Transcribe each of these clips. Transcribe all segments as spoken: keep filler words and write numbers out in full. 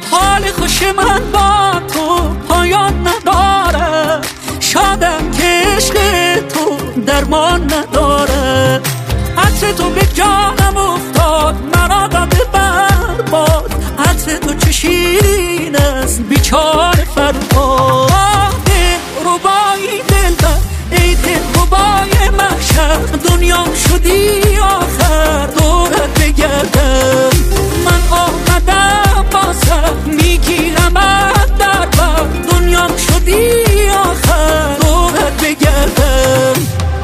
حال خوش من با تو پایان نداره، شادم که عشق تو درمان نداره. عطر تو به جانم افتاد، مرا داده برباد. عطر تو چه شیرین است بیچاره فرهاد. ربای دلبر ای دل ربای محشر، دنیام شدی آخر دورت بگردم. من آمدم بازم میگیرم در بر، دنیام شدی آخر دورت بگردم.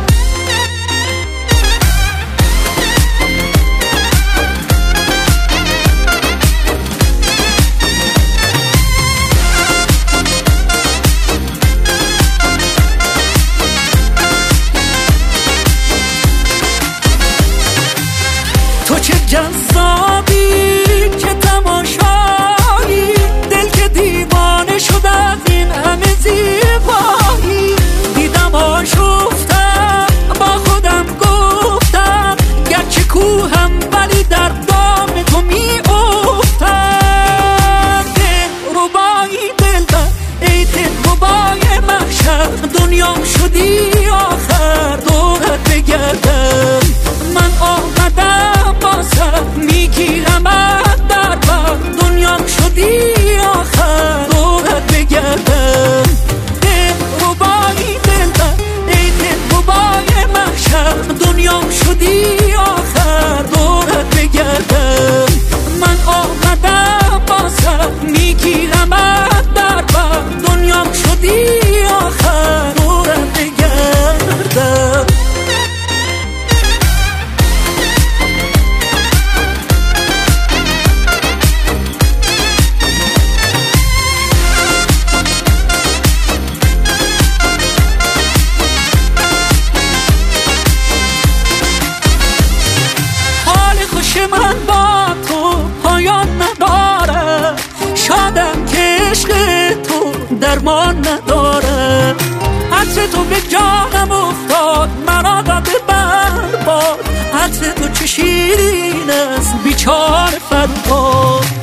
تو چه جذابی که تماشایی، دل که دیوانه شد از این همه زیبایی. دیدم آشفتم با خودم گفتم، گرچه کوهم ولی در دام تو می افتم. دل ربایی دلبر ای دل ربای محشر، دنیام شدی آخر دورت بگردم. من آمدم بازم میگیرم در بر، دنیام شدی آخر دورت بگردم. دل ربایی دلبر ای دل ربای محشر، دنیام شدی آخر دورت بگردم. من آمدم بازم میگیرم در بر، دنیام شدی آخر دورت بگردم. من با تو پایان نداره، شادم که عشق تو درمان نداره. عطر تو به جانم افتاد، مرا داده برباد. عطر تو چه شیرین است بیچاره فرهاد.